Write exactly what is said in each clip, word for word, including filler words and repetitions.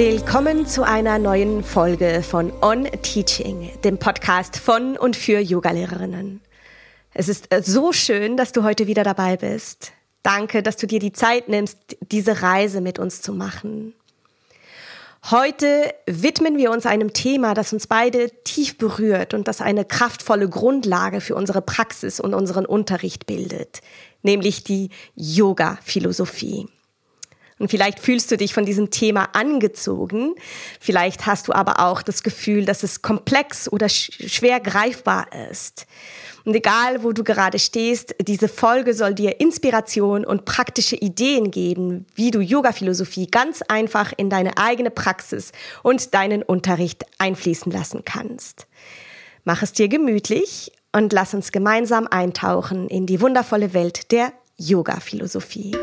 Willkommen zu einer neuen Folge von On Teaching, dem Podcast von und für Yogalehrerinnen. Es ist so schön, dass du heute wieder dabei bist. Danke, dass du dir die Zeit nimmst, diese Reise mit uns zu machen. Heute widmen wir uns einem Thema, das uns beide tief berührt und das eine kraftvolle Grundlage für unsere Praxis und unseren Unterricht bildet, nämlich die Yoga-Philosophie. Und vielleicht fühlst du dich von diesem Thema angezogen, vielleicht hast du aber auch das Gefühl, dass es komplex oder schwer greifbar ist. Und egal, wo du gerade stehst, diese Folge soll dir Inspiration und praktische Ideen geben, wie du Yoga-Philosophie ganz einfach in deine eigene Praxis und deinen Unterricht einfließen lassen kannst. Mach es dir gemütlich und lass uns gemeinsam eintauchen in die wundervolle Welt der Yoga-Philosophie.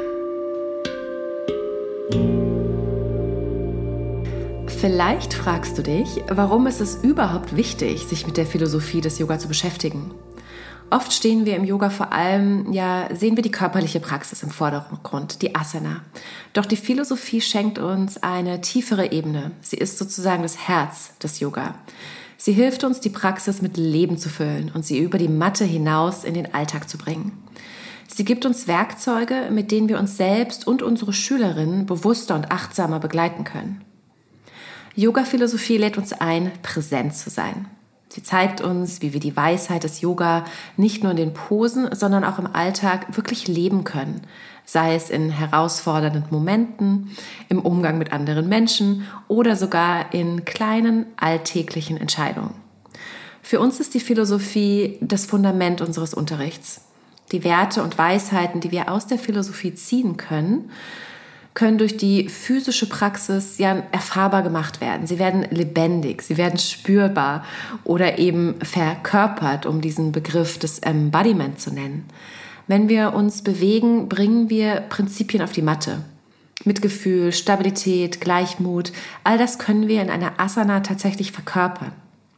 Vielleicht fragst du dich, warum ist es überhaupt wichtig, sich mit der Philosophie des Yoga zu beschäftigen? Oft stehen wir im Yoga vor allem, ja, sehen wir die körperliche Praxis im Vordergrund, die Asana. Doch die Philosophie schenkt uns eine tiefere Ebene. Sie ist sozusagen das Herz des Yoga. Sie hilft uns, die Praxis mit Leben zu füllen und sie über die Matte hinaus in den Alltag zu bringen. Sie gibt uns Werkzeuge, mit denen wir uns selbst und unsere Schülerinnen bewusster und achtsamer begleiten können. Yoga-Philosophie lädt uns ein, präsent zu sein. Sie zeigt uns, wie wir die Weisheit des Yoga nicht nur in den Posen, sondern auch im Alltag wirklich leben können. Sei es in herausfordernden Momenten, im Umgang mit anderen Menschen oder sogar in kleinen alltäglichen Entscheidungen. Für uns ist die Philosophie das Fundament unseres Unterrichts. Die Werte und Weisheiten, die wir aus der Philosophie ziehen können, können durch die physische Praxis ja erfahrbar gemacht werden. Sie werden lebendig, sie werden spürbar oder eben verkörpert, um diesen Begriff des Embodiment zu nennen. Wenn wir uns bewegen, bringen wir Prinzipien auf die Matte. Mitgefühl, Stabilität, Gleichmut, all das können wir in einer Asana tatsächlich verkörpern.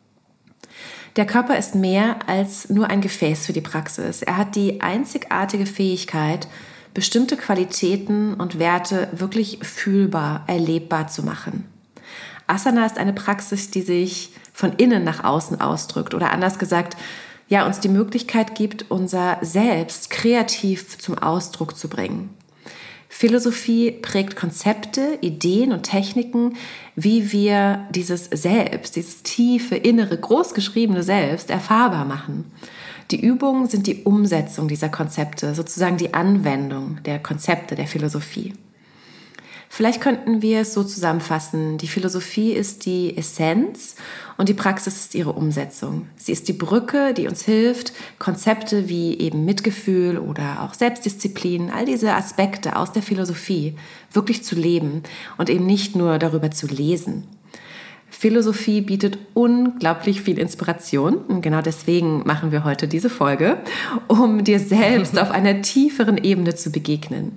Der Körper ist mehr als nur ein Gefäß für die Praxis. Er hat die einzigartige Fähigkeit, bestimmte Qualitäten und Werte wirklich fühlbar, erlebbar zu machen. Asana ist eine Praxis, die sich von innen nach außen ausdrückt oder anders gesagt, ja, uns die Möglichkeit gibt, unser Selbst kreativ zum Ausdruck zu bringen. Philosophie prägt Konzepte, Ideen und Techniken, wie wir dieses Selbst, dieses tiefe, innere, großgeschriebene Selbst erfahrbar machen. Die Übungen sind die Umsetzung dieser Konzepte, sozusagen die Anwendung der Konzepte der Philosophie. Vielleicht könnten wir es so zusammenfassen, die Philosophie ist die Essenz und die Praxis ist ihre Umsetzung. Sie ist die Brücke, die uns hilft, Konzepte wie eben Mitgefühl oder auch Selbstdisziplin, all diese Aspekte aus der Philosophie wirklich zu leben und eben nicht nur darüber zu lesen. Philosophie bietet unglaublich viel Inspiration und genau deswegen machen wir heute diese Folge, um dir selbst auf einer tieferen Ebene zu begegnen.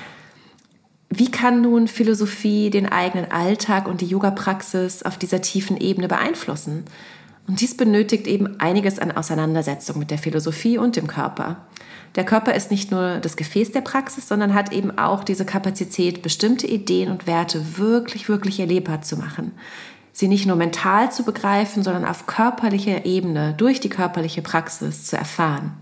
Wie kann nun Philosophie den eigenen Alltag und die Yoga-Praxis auf dieser tiefen Ebene beeinflussen? Und dies benötigt eben einiges an Auseinandersetzung mit der Philosophie und dem Körper. Der Körper ist nicht nur das Gefäß der Praxis, sondern hat eben auch diese Kapazität, bestimmte Ideen und Werte wirklich, wirklich erlebbar zu machen. Sie nicht nur mental zu begreifen, sondern auf körperlicher Ebene durch die körperliche Praxis zu erfahren.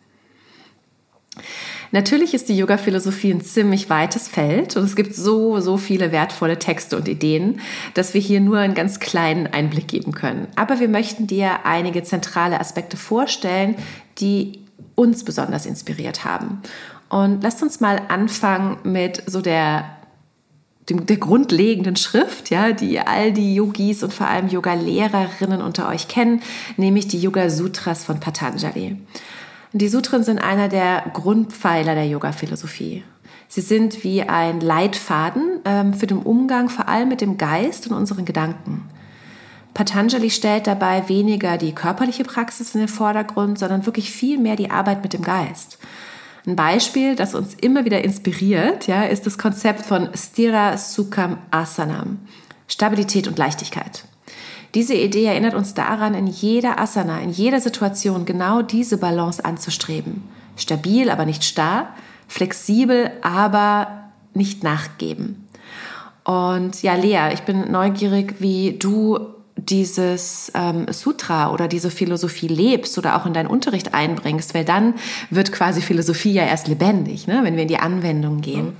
Natürlich ist die Yoga-Philosophie ein ziemlich weites Feld und es gibt so, so viele wertvolle Texte und Ideen, dass wir hier nur einen ganz kleinen Einblick geben können. Aber wir möchten dir einige zentrale Aspekte vorstellen, die uns besonders inspiriert haben. Und lasst uns mal anfangen mit so der der grundlegenden Schrift, ja, die all die Yogis und vor allem Yoga-Lehrerinnen unter euch kennen, nämlich die Yoga-Sutras von Patanjali. Die Sutren sind einer der Grundpfeiler der Yoga-Philosophie. Sie sind wie ein Leitfaden ähm, für den Umgang vor allem mit dem Geist und unseren Gedanken. Patanjali stellt dabei weniger die körperliche Praxis in den Vordergrund, sondern wirklich viel mehr die Arbeit mit dem Geist. Ein Beispiel, das uns immer wieder inspiriert, ja, ist das Konzept von Sthira Sukham Asanam, Stabilität und Leichtigkeit. Diese Idee erinnert uns daran, in jeder Asana, in jeder Situation genau diese Balance anzustreben. Stabil, aber nicht starr, flexibel, aber nicht nachgeben. Und ja, Lea, ich bin neugierig, wie du dieses ähm, Sutra oder diese Philosophie lebst oder auch in deinen Unterricht einbringst, weil dann wird quasi Philosophie ja erst lebendig, ne? Wenn wir in die Anwendung gehen.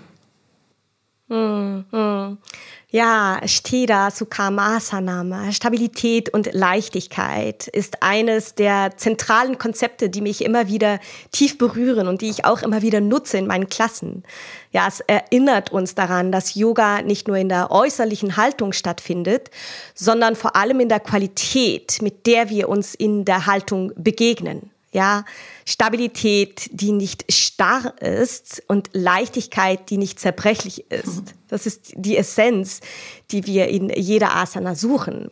Hm, hm. Ja, Sthira Sukhamasana, Stabilität und Leichtigkeit ist eines der zentralen Konzepte, die mich immer wieder tief berühren und die ich auch immer wieder nutze in meinen Klassen. Ja, es erinnert uns daran, dass Yoga nicht nur in der äußerlichen Haltung stattfindet, sondern vor allem in der Qualität, mit der wir uns in der Haltung begegnen. Ja, Stabilität, die nicht starr ist und Leichtigkeit, die nicht zerbrechlich ist. Das ist die Essenz, die wir in jeder Asana suchen.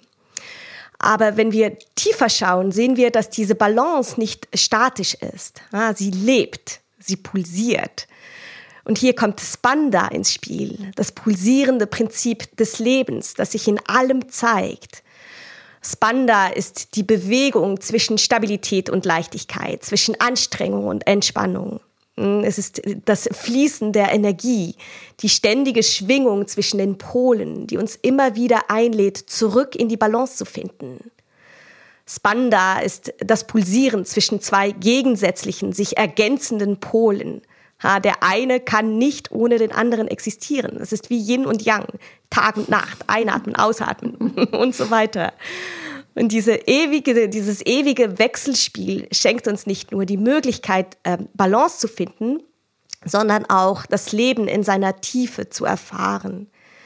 Aber wenn wir tiefer schauen, sehen wir, dass diese Balance nicht statisch ist. Ja, sie lebt, sie pulsiert. Und hier kommt Spanda ins Spiel, das pulsierende Prinzip des Lebens, das sich in allem zeigt. Spanda ist die Bewegung zwischen Stabilität und Leichtigkeit, zwischen Anstrengung und Entspannung. Es ist das Fließen der Energie, die ständige Schwingung zwischen den Polen, die uns immer wieder einlädt, zurück in die Balance zu finden. Spanda ist das Pulsieren zwischen zwei gegensätzlichen, sich ergänzenden Polen. Der eine kann nicht ohne den anderen existieren. Es ist wie Yin und Yang, Tag und Nacht, einatmen, ausatmen und so weiter. Und diese ewige, dieses ewige Wechselspiel schenkt uns nicht nur die Möglichkeit, Balance zu finden, sondern auch das Leben in seiner Tiefe zu erfahren.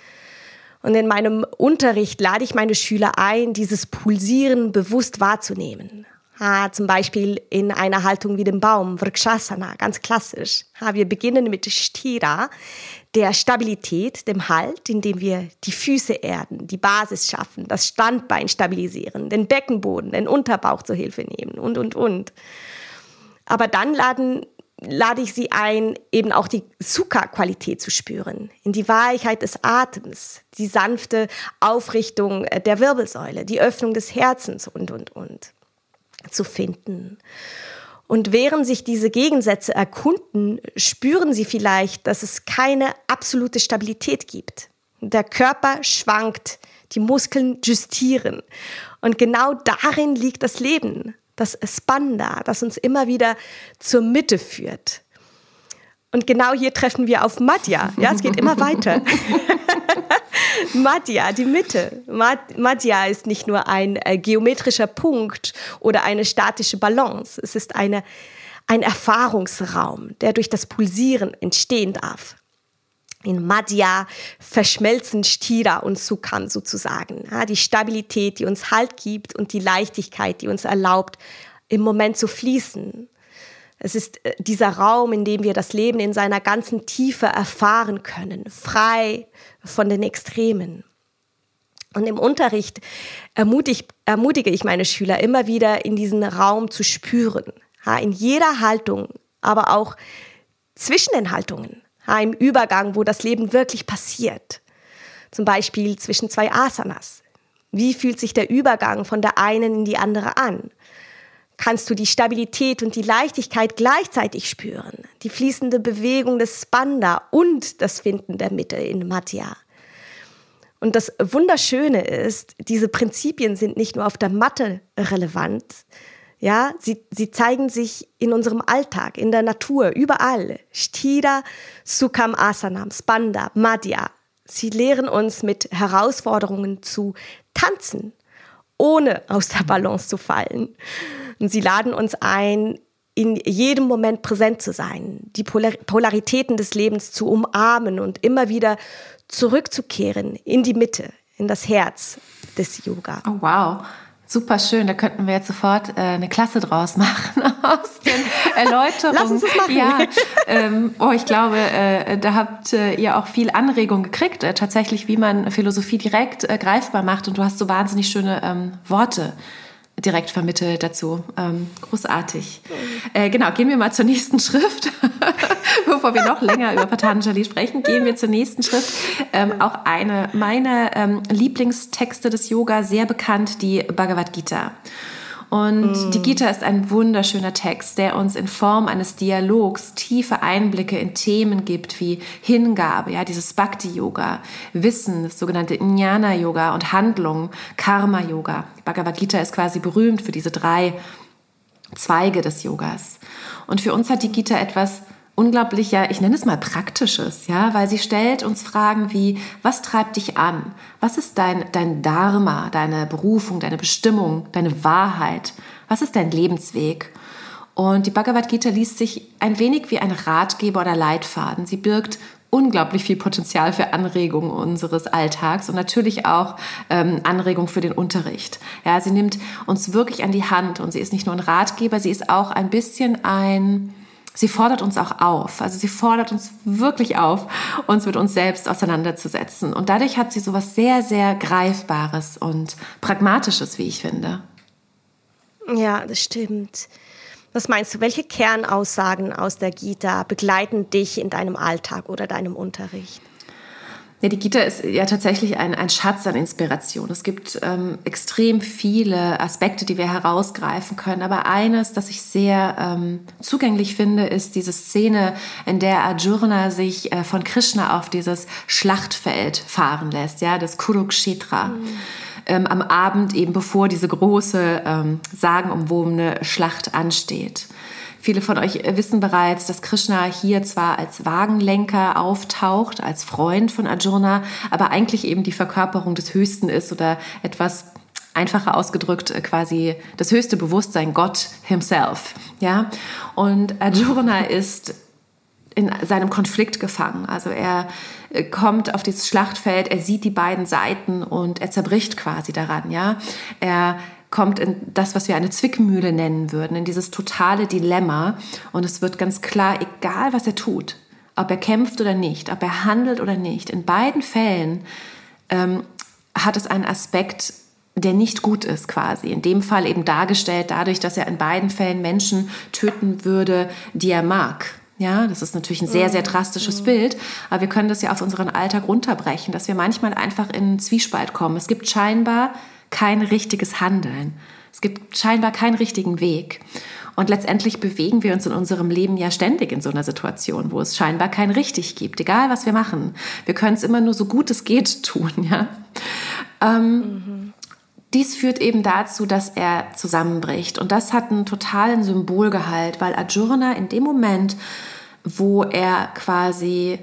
Und in meinem Unterricht lade ich meine Schüler ein, dieses Pulsieren bewusst wahrzunehmen. Ha, zum Beispiel in einer Haltung wie dem Baum, Vrikshasana, ganz klassisch. Ha, wir beginnen mit Sthira, der Stabilität, dem Halt, indem wir die Füße erden, die Basis schaffen, das Standbein stabilisieren, den Beckenboden, den Unterbauch zur Hilfe nehmen und, und, und. Aber dann laden, lade ich sie ein, eben auch die Sukha-Qualität zu spüren, in die Weichheit des Atems, die sanfte Aufrichtung der Wirbelsäule, die Öffnung des Herzens und, und, und. zu finden. Und während sich diese Gegensätze erkunden, spüren sie vielleicht, dass es keine absolute Stabilität gibt. Der Körper schwankt, die Muskeln justieren. Und genau darin liegt das Leben, das Spanda, das uns immer wieder zur Mitte führt. Und genau hier treffen wir auf Madhya. Ja, es geht immer weiter. Madhya, die Mitte. Madhya ist nicht nur ein äh, geometrischer Punkt oder eine statische Balance. Es ist eine, ein Erfahrungsraum, der durch das Pulsieren entstehen darf. In Madhya verschmelzen Sthira und Sukham sozusagen. Ja, die Stabilität, die uns Halt gibt und die Leichtigkeit, die uns erlaubt, im Moment zu fließen. Es ist dieser Raum, in dem wir das Leben in seiner ganzen Tiefe erfahren können, frei von den Extremen. Und im Unterricht ermutige, ermutige ich meine Schüler immer wieder, in diesen Raum zu spüren. Ja, in jeder Haltung, aber auch zwischen den Haltungen, ja, im Übergang, wo das Leben wirklich passiert. Zum Beispiel zwischen zwei Asanas. Wie fühlt sich der Übergang von der einen in die andere an? Kannst du die Stabilität und die Leichtigkeit gleichzeitig spüren, die fließende Bewegung des Spanda und das Finden der Mitte in Madhya. Und das Wunderschöne ist, diese Prinzipien sind nicht nur auf der Matte relevant, ja, sie, sie zeigen sich in unserem Alltag, in der Natur, überall. Sthira, Sukham Asanam, Spanda, Madhya. Sie lehren uns mit Herausforderungen zu tanzen, ohne aus der Balance zu fallen. Und sie laden uns ein, in jedem Moment präsent zu sein, die Polar- Polaritäten des Lebens zu umarmen und immer wieder zurückzukehren in die Mitte, in das Herz des Yoga. Oh, wow. Super schön, da könnten wir jetzt sofort äh, eine Klasse draus machen aus den Erläuterungen. Lass uns das machen. Ja, ähm, oh, ich glaube, äh, da habt äh, ihr auch viel Anregung gekriegt, äh, tatsächlich, wie man Philosophie direkt äh, greifbar macht. Und du hast so wahnsinnig schöne ähm, Worte direkt vermittelt dazu. Ähm, großartig. Äh, genau, gehen wir mal zur nächsten Schrift. Bevor wir noch länger über Patanjali sprechen, gehen wir zur nächsten Schrift. Ähm, auch eine meiner ähm, Lieblingstexte des Yoga, sehr bekannt, die Bhagavad Gita. Und Mm. die Gita ist ein wunderschöner Text, der uns in Form eines Dialogs tiefe Einblicke in Themen gibt wie Hingabe, ja, dieses Bhakti-Yoga, Wissen, das sogenannte Jnana-Yoga und Handlung, Karma-Yoga. Die Bhagavad Gita ist quasi berühmt für diese drei Zweige des Yogas. Und für uns hat die Gita etwas unglaublich, ja, ich nenne es mal Praktisches, ja, weil sie stellt uns Fragen wie, was treibt dich an? Was ist dein, dein Dharma, deine Berufung, deine Bestimmung, deine Wahrheit? Was ist dein Lebensweg? Und die Bhagavad Gita liest sich ein wenig wie ein Ratgeber oder Leitfaden. Sie birgt unglaublich viel Potenzial für Anregungen unseres Alltags und natürlich auch ähm, Anregungen für den Unterricht. Ja, sie nimmt uns wirklich an die Hand und sie ist nicht nur ein Ratgeber, sie ist auch ein bisschen ein... Sie fordert uns auch auf, also sie fordert uns wirklich auf, uns mit uns selbst auseinanderzusetzen. Und dadurch hat sie sowas sehr, sehr Greifbares und Pragmatisches, wie ich finde. Ja, das stimmt. Was meinst du, welche Kernaussagen aus der Gita begleiten dich in deinem Alltag oder deinem Unterricht? Ja, die Gita ist ja tatsächlich ein, ein Schatz an Inspiration. Es gibt ähm, extrem viele Aspekte, die wir herausgreifen können. Aber eines, das ich sehr ähm, zugänglich finde, ist diese Szene, in der Arjuna sich äh, von Krishna auf dieses Schlachtfeld fahren lässt, ja, das Kurukshetra. Mhm. Ähm, am Abend eben, bevor diese große, ähm, sagenumwobene Schlacht ansteht. Viele von euch wissen bereits, dass Krishna hier zwar als Wagenlenker auftaucht, als Freund von Arjuna, aber eigentlich eben die Verkörperung des Höchsten ist oder etwas einfacher ausgedrückt quasi das höchste Bewusstsein, Gott himself. Ja? Und Arjuna ist in seinem Konflikt gefangen. Also er kommt auf dieses Schlachtfeld, er sieht die beiden Seiten und er zerbricht quasi daran. Ja? Er kommt in das, was wir eine Zwickmühle nennen würden, in dieses totale Dilemma. Und es wird ganz klar, egal was er tut, ob er kämpft oder nicht, ob er handelt oder nicht, in beiden Fällen ähm, hat es einen Aspekt, der nicht gut ist quasi. In dem Fall eben dargestellt dadurch, dass er in beiden Fällen Menschen töten würde, die er mag. Ja, das ist natürlich ein sehr, sehr drastisches Bild, aber wir können das ja auf unseren Alltag runterbrechen, dass wir manchmal einfach in einen Zwiespalt kommen. Es gibt scheinbar kein richtiges Handeln. Es gibt scheinbar keinen richtigen Weg. Und letztendlich bewegen wir uns in unserem Leben ja ständig in so einer Situation, wo es scheinbar kein richtig gibt, egal was wir machen. Wir können es immer nur so gut es geht tun. Ja? Ähm, mhm. Dies führt eben dazu, dass er zusammenbricht. Und das hat einen totalen Symbolgehalt, weil Arjuna in dem Moment, wo er quasi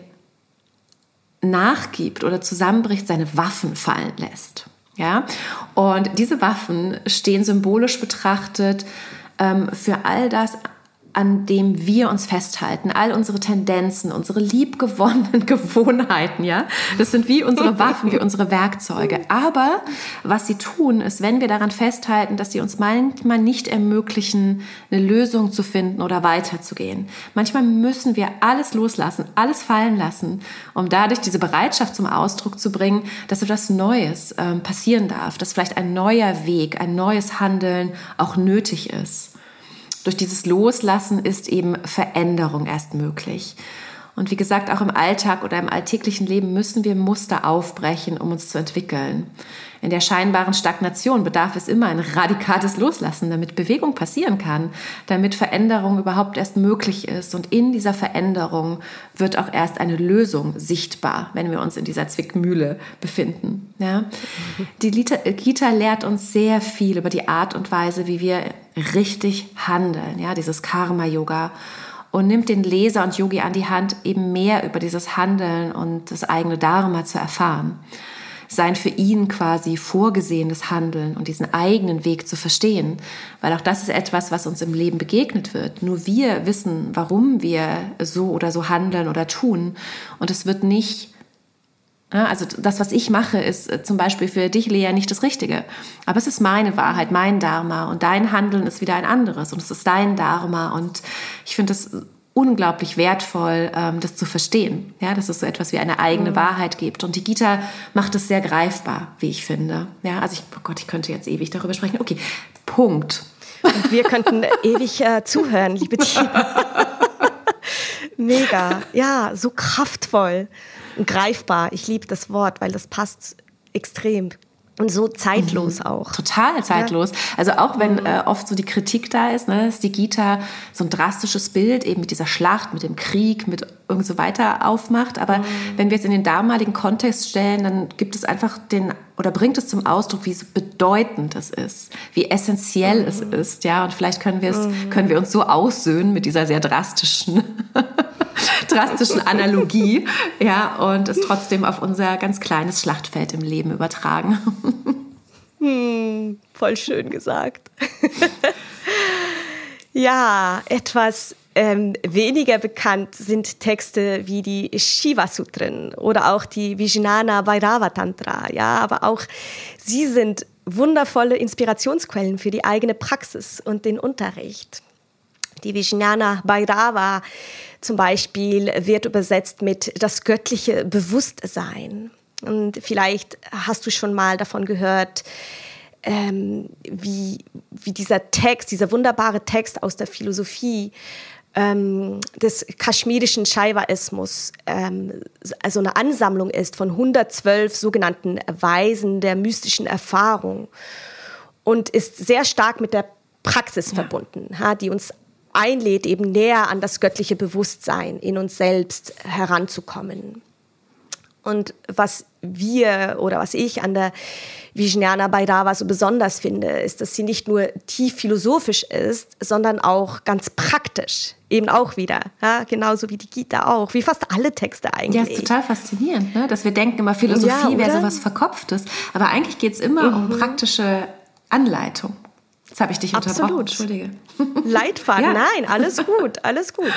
nachgibt oder zusammenbricht, seine Waffen fallen lässt. Ja? Und diese Waffen stehen symbolisch betrachtet ähm, für all das, an dem wir uns festhalten, all unsere Tendenzen, unsere liebgewonnenen Gewohnheiten, ja, das sind wie unsere Waffen, wie unsere Werkzeuge. Aber was sie tun, ist, wenn wir daran festhalten, dass sie uns manchmal nicht ermöglichen, eine Lösung zu finden oder weiterzugehen. Manchmal müssen wir alles loslassen, alles fallen lassen, um dadurch diese Bereitschaft zum Ausdruck zu bringen, dass etwas Neues ähm, passieren darf, dass vielleicht ein neuer Weg, ein neues Handeln auch nötig ist. Durch dieses Loslassen ist eben Veränderung erst möglich. Und wie gesagt, auch im Alltag oder im alltäglichen Leben müssen wir Muster aufbrechen, um uns zu entwickeln. In der scheinbaren Stagnation bedarf es immer ein radikales Loslassen, damit Bewegung passieren kann, damit Veränderung überhaupt erst möglich ist. Und in dieser Veränderung wird auch erst eine Lösung sichtbar, wenn wir uns in dieser Zwickmühle befinden. Ja? Die Gita lehrt uns sehr viel über die Art und Weise, wie wir richtig handeln, ja? Dieses Karma-Yoga. Und nimmt den Leser und Yogi an die Hand, eben mehr über dieses Handeln und das eigene Dharma zu erfahren. Sein für ihn quasi vorgesehenes Handeln und diesen eigenen Weg zu verstehen. Weil auch das ist etwas, was uns im Leben begegnet wird. Nur wir wissen, warum wir so oder so handeln oder tun. Und es wird nicht, also das, was ich mache, ist zum Beispiel für dich, Lea, nicht das Richtige. Aber es ist meine Wahrheit, mein Dharma. Und dein Handeln ist wieder ein anderes. Und es ist dein Dharma. Und ich finde es unglaublich wertvoll, das zu verstehen, ja, dass es so etwas wie eine eigene mhm. Wahrheit gibt. Und die Gita macht es sehr greifbar, wie ich finde. Ja, also ich, oh Gott, ich könnte jetzt ewig darüber sprechen. Okay, Punkt. Und wir könnten ewig äh, zuhören, liebe Tina. Mega, ja, so kraftvoll und greifbar. Ich liebe das Wort, weil das passt extrem. Und so zeitlos mhm. auch. Total zeitlos. Ja. Also auch wenn mhm. äh, oft so die Kritik da ist, ne, dass die Gita so ein drastisches Bild eben mit dieser Schlacht, mit dem Krieg, mit irgend so weiter aufmacht. Aber mhm. wenn wir es in den damaligen Kontext stellen, dann gibt es einfach den, oder bringt es zum Ausdruck, wie bedeutend es ist, wie essentiell mhm. es ist. Ja, und vielleicht können wir es, mhm. können wir uns so aussöhnen mit dieser sehr drastischen drastischen Analogie, ja, und es trotzdem auf unser ganz kleines Schlachtfeld im Leben übertragen. Hm, voll schön gesagt. Ja, etwas ähm, weniger bekannt sind Texte wie die Shiva-Sutren oder auch die Vijnana Bhairava Tantra, ja, aber auch sie sind wundervolle Inspirationsquellen für die eigene Praxis und den Unterricht. Die Vijnana Bhairava zum Beispiel wird übersetzt mit das göttliche Bewusstsein. Und vielleicht hast du schon mal davon gehört, ähm, wie, wie dieser Text, dieser wunderbare Text aus der Philosophie ähm, des kaschmirischen Shaivaismus, ähm, also eine Ansammlung ist von hundertzwölf sogenannten Weisen der mystischen Erfahrung und ist sehr stark mit der Praxis ja. verbunden, ha, die uns einlädt, eben näher an das göttliche Bewusstsein in uns selbst heranzukommen. Und was wir oder was ich an der Vijnana Bhairava so besonders finde, ist, dass sie nicht nur tief philosophisch ist, sondern auch ganz praktisch. Eben auch wieder, ja, genauso wie die Gita auch, wie fast alle Texte eigentlich. Ja, ist total faszinierend, ne? Dass wir denken immer, Philosophie ja, wäre sowas Verkopftes. Aber eigentlich geht es immer mhm. um praktische Anleitung. Jetzt habe ich dich unterbrochen, Absolut. Entschuldige. Leitfaden, ja. Nein, alles gut, alles gut.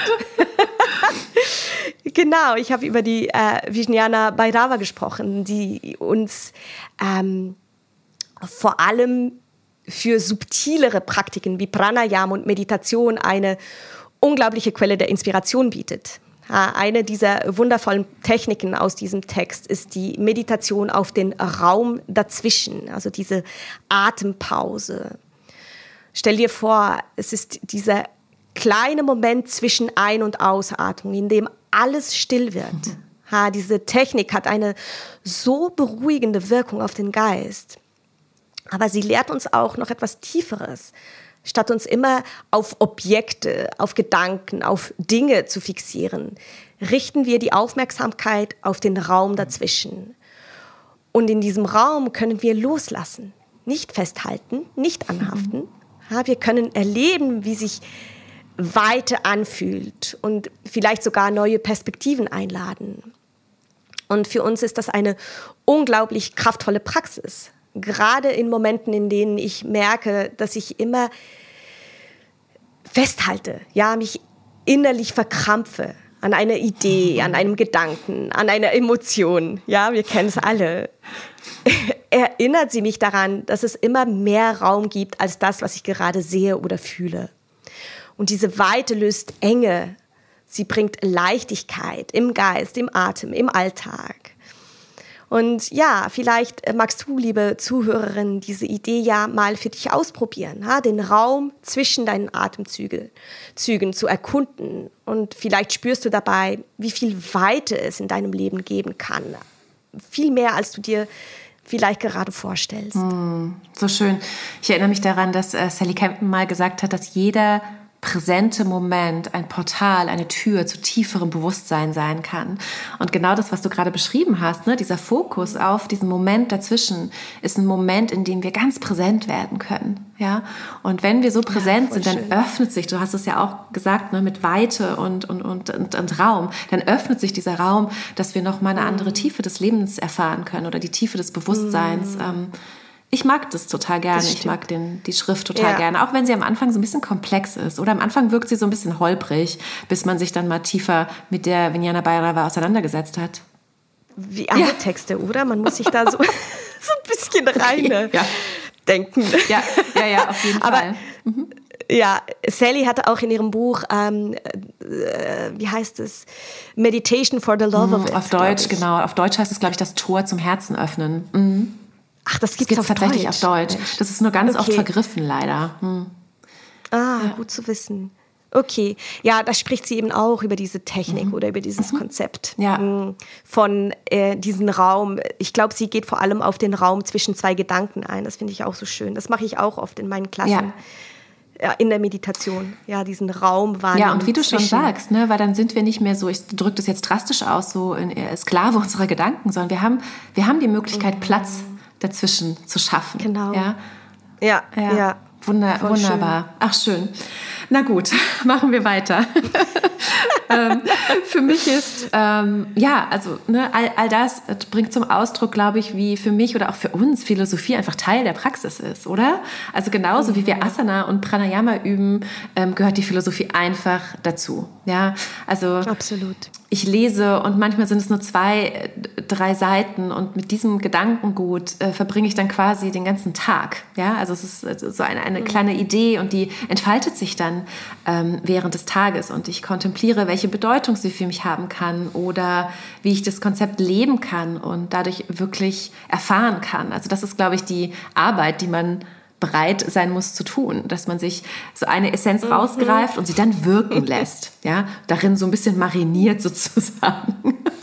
Genau, ich habe über die äh, Vijnana Bhairava gesprochen, die uns ähm, vor allem für subtilere Praktiken wie Pranayama und Meditation eine unglaubliche Quelle der Inspiration bietet. Eine dieser wundervollen Techniken aus diesem Text ist die Meditation auf den Raum dazwischen, also diese Atempause. Stell dir vor, es ist dieser kleine Moment zwischen Ein- und Ausatmung, in dem alles still wird. Mhm. Ha, diese Technik hat eine so beruhigende Wirkung auf den Geist. Aber sie lehrt uns auch noch etwas Tieferes. Statt uns immer auf Objekte, auf Gedanken, auf Dinge zu fixieren, richten wir die Aufmerksamkeit auf den Raum dazwischen. Und in diesem Raum können wir loslassen, nicht festhalten, nicht anhaften. Mhm. Ja, wir können erleben, wie sich Weite anfühlt und vielleicht sogar neue Perspektiven einladen. Und für uns ist das eine unglaublich kraftvolle Praxis. Gerade in Momenten, in denen ich merke, dass ich immer festhalte, ja, mich innerlich verkrampfe an einer Idee, an einem Gedanken, an einer Emotion. Ja, wir kennen es alle. Erinnert sie mich daran, dass es immer mehr Raum gibt als das, was ich gerade sehe oder fühle. Und diese Weite löst Enge. Sie bringt Leichtigkeit im Geist, im Atem, im Alltag. Und ja, vielleicht magst du, liebe Zuhörerin, diese Idee ja mal für dich ausprobieren, ha? Den Raum zwischen deinen Atemzügen Zügen zu erkunden. Und vielleicht spürst du dabei, wie viel Weite es in deinem Leben geben kann. Viel mehr, als du dir vielleicht gerade vorstellst. Mm, so schön. Ich erinnere mich daran, dass äh, Sally Kempton mal gesagt hat, dass jeder präsente Moment ein Portal, eine Tür zu tieferem Bewusstsein sein kann. Und genau das, was du gerade beschrieben hast, ne, dieser Fokus auf diesen Moment dazwischen, ist ein Moment, in dem wir ganz präsent werden können. Ja? Und wenn wir so präsent ja, sind, dann schön. öffnet sich, du hast es ja auch gesagt, ne, mit Weite und, und, und, und, und Raum, dann öffnet sich dieser Raum, dass wir nochmal eine andere Tiefe des Lebens erfahren können oder die Tiefe des Bewusstseins. Mm. Ähm, Ich mag das total gerne. Das ich mag den, die Schrift total ja. gerne. Auch wenn sie am Anfang so ein bisschen komplex ist. Oder am Anfang wirkt sie so ein bisschen holprig, bis man sich dann mal tiefer mit der Vijnana Bhairava auseinandergesetzt hat. Wie alle ja. Texte, oder? Man muss sich da so, so ein bisschen rein ja. denken. Ja, ja, ja, auf jeden Aber, Fall. Mhm. Ja, Sally hatte auch in ihrem Buch, ähm, äh, wie heißt es? Meditation for the Love mhm, of It. Auf Deutsch, genau. Auf Deutsch heißt es, glaube ich, das Tor zum Herzen öffnen. Mhm. Ach, das gibt es tatsächlich Deutsch. auf Deutsch. Das ist nur ganz okay. oft vergriffen, leider. Hm. Ah, ja. Gut zu wissen. Okay, ja, da spricht sie eben auch über diese Technik mhm. oder über dieses mhm. Konzept ja. von äh, diesem Raum. Ich glaube, sie geht vor allem auf den Raum zwischen zwei Gedanken ein. Das finde ich auch so schön. Das mache ich auch oft in meinen Klassen. Ja. Ja, in der Meditation, ja, diesen Raum wahrnehmen. Ja, und wie du zwischen. schon sagst, ne, weil dann sind wir nicht mehr so, ich drücke das jetzt drastisch aus, so in äh, Sklave unserer Gedanken, sondern wir haben, wir haben die Möglichkeit, mhm. Platz dazwischen zu schaffen. Genau. Ja, ja, ja. ja. Wunder, wunderbar. Schön. Ach, schön. Na gut, machen wir weiter. ähm, für mich ist, ähm, ja, also ne, all, all das bringt zum Ausdruck, glaube ich, wie für mich oder auch für uns Philosophie einfach Teil der Praxis ist, oder? Also genauso wie wir Asana und Pranayama üben, ähm, gehört die Philosophie einfach dazu. Ja, also absolut. Ich lese und manchmal sind es nur zwei, drei Seiten und mit diesem Gedankengut äh, verbringe ich dann quasi den ganzen Tag. Ja, also es ist so eine, eine kleine Idee und die entfaltet sich dann ähm, während des Tages und ich kontempliere, welche Bedeutung sie für mich haben kann oder wie ich das Konzept leben kann und dadurch wirklich erfahren kann. Also das ist, glaube ich, die Arbeit, die man bereit sein muss zu tun, dass man sich so eine Essenz mhm. rausgreift und sie dann wirken lässt, ja, darin so ein bisschen mariniert sozusagen.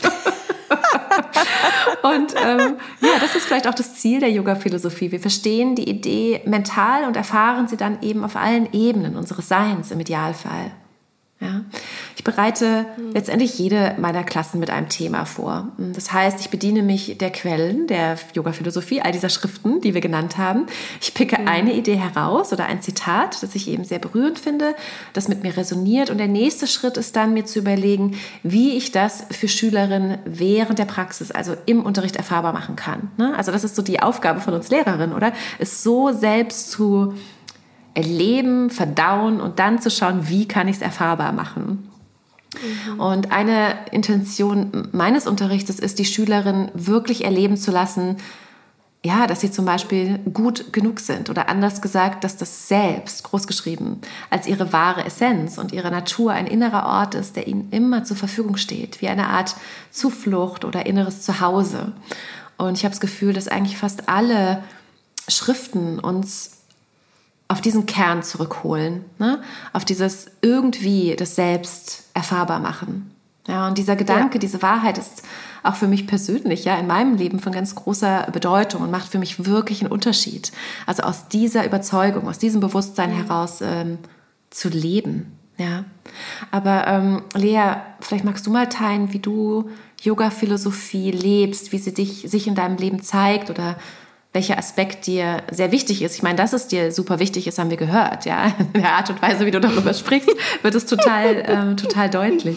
Und ähm, ja, das ist vielleicht auch das Ziel der Yoga-Philosophie. Wir verstehen die Idee mental und erfahren sie dann eben auf allen Ebenen unseres Seins im Idealfall. Ja. Ich bereite mhm. letztendlich jede meiner Klassen mit einem Thema vor. Das heißt, ich bediene mich der Quellen der Yoga-Philosophie, all dieser Schriften, die wir genannt haben. Ich picke mhm. eine Idee heraus oder ein Zitat, das ich eben sehr berührend finde, das mit mir resoniert. Und der nächste Schritt ist dann, mir zu überlegen, wie ich das für Schülerinnen während der Praxis, also im Unterricht, erfahrbar machen kann. Also das ist so die Aufgabe von uns Lehrerinnen, oder? Es so selbst zu erleben, verdauen und dann zu schauen, wie kann ich es erfahrbar machen. Mhm. Und eine Intention meines Unterrichtes ist, die Schülerinnen wirklich erleben zu lassen, ja, dass sie zum Beispiel gut genug sind oder anders gesagt, dass das Selbst, großgeschrieben, als ihre wahre Essenz und ihre Natur ein innerer Ort ist, der ihnen immer zur Verfügung steht, wie eine Art Zuflucht oder inneres Zuhause. Und ich habe das Gefühl, dass eigentlich fast alle Schriften uns auf diesen Kern zurückholen, ne? Auf dieses irgendwie das Selbst erfahrbar machen. Ja, und dieser Gedanke, ja. diese Wahrheit ist auch für mich persönlich, ja, in meinem Leben von ganz großer Bedeutung und macht für mich wirklich einen Unterschied. Also aus dieser Überzeugung, aus diesem Bewusstsein mhm. heraus ähm, zu leben. Ja. Aber ähm, Lea, vielleicht magst du mal teilen, wie du Yoga-Philosophie lebst, wie sie dich, sich in deinem Leben zeigt oder welcher Aspekt dir sehr wichtig ist. Ich meine, dass es dir super wichtig ist, haben wir gehört. Ja? In der Art und Weise, wie du darüber sprichst, wird es total, ähm, total deutlich.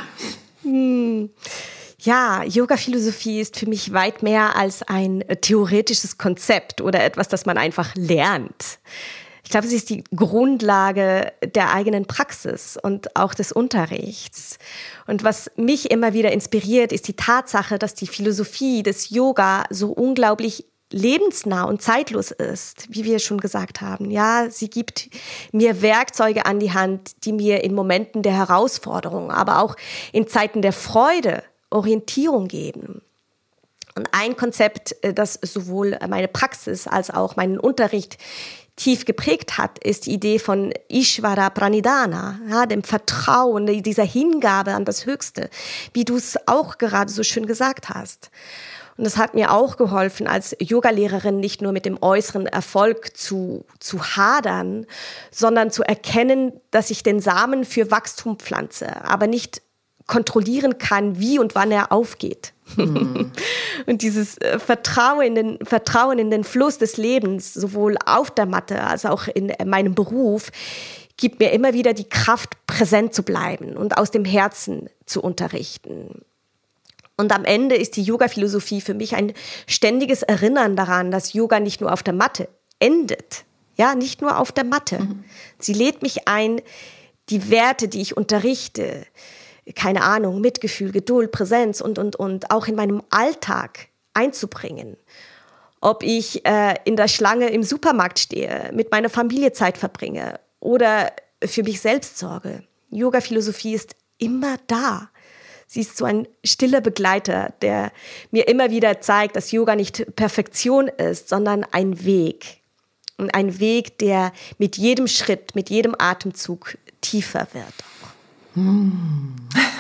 Ja, Yoga-Philosophie ist für mich weit mehr als ein theoretisches Konzept oder etwas, das man einfach lernt. Ich glaube, sie ist die Grundlage der eigenen Praxis und auch des Unterrichts. Und was mich immer wieder inspiriert, ist die Tatsache, dass die Philosophie des Yoga so unglaublich lebensnah und zeitlos ist, wie wir schon gesagt haben. Ja, sie gibt mir Werkzeuge an die Hand, die mir in Momenten der Herausforderung, aber auch in Zeiten der Freude Orientierung geben. Und ein Konzept, das sowohl meine Praxis als auch meinen Unterricht tief geprägt hat, ist die Idee von Ishvara Pranidhana, ja, dem Vertrauen, dieser Hingabe an das Höchste, wie du es auch gerade so schön gesagt hast. Und das hat mir auch geholfen, als Yogalehrerin nicht nur mit dem äußeren Erfolg zu, zu hadern, sondern zu erkennen, dass ich den Samen für Wachstum pflanze, aber nicht kontrollieren kann, wie und wann er aufgeht. Mhm. Und dieses Vertrauen in den, Vertrauen in den Fluss des Lebens, sowohl auf der Matte als auch in meinem Beruf, gibt mir immer wieder die Kraft, präsent zu bleiben und aus dem Herzen zu unterrichten. Und am Ende ist die Yoga-Philosophie für mich ein ständiges Erinnern daran, dass Yoga nicht nur auf der Matte endet. Ja, nicht nur auf der Matte. Mhm. Sie lädt mich ein, die Werte, die ich unterrichte, keine Ahnung, Mitgefühl, Geduld, Präsenz und, und, und auch in meinem Alltag einzubringen. Ob ich äh, in der Schlange im Supermarkt stehe, mit meiner Familie Zeit verbringe oder für mich selbst sorge. Yoga-Philosophie ist immer da. Sie ist so ein stiller Begleiter, der mir immer wieder zeigt, dass Yoga nicht Perfektion ist, sondern ein Weg. Und ein Weg, der mit jedem Schritt, mit jedem Atemzug tiefer wird. Hm.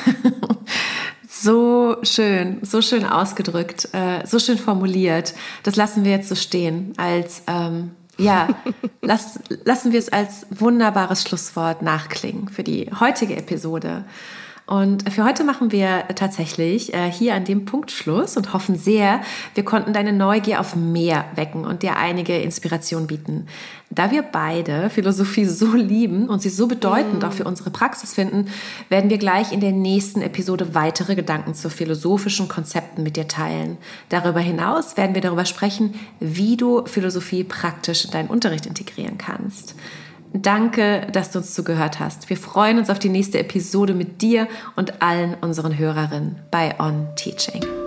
So schön, so schön ausgedrückt, äh, so schön formuliert. Das lassen wir jetzt so stehen als, ähm, ja, lass, lassen wir es als wunderbares Schlusswort nachklingen für die heutige Episode. Und für heute machen wir tatsächlich äh, hier an dem Punkt Schluss und hoffen sehr, wir konnten deine Neugier auf mehr wecken und dir einige Inspiration bieten. Da wir beide Philosophie so lieben und sie so bedeutend mm. auch für unsere Praxis finden, werden wir gleich in der nächsten Episode weitere Gedanken zu philosophischen Konzepten mit dir teilen. Darüber hinaus werden wir darüber sprechen, wie du Philosophie praktisch in deinen Unterricht integrieren kannst. Danke, dass du uns zugehört hast. Wir freuen uns auf die nächste Episode mit dir und allen unseren Hörerinnen bei On Teaching.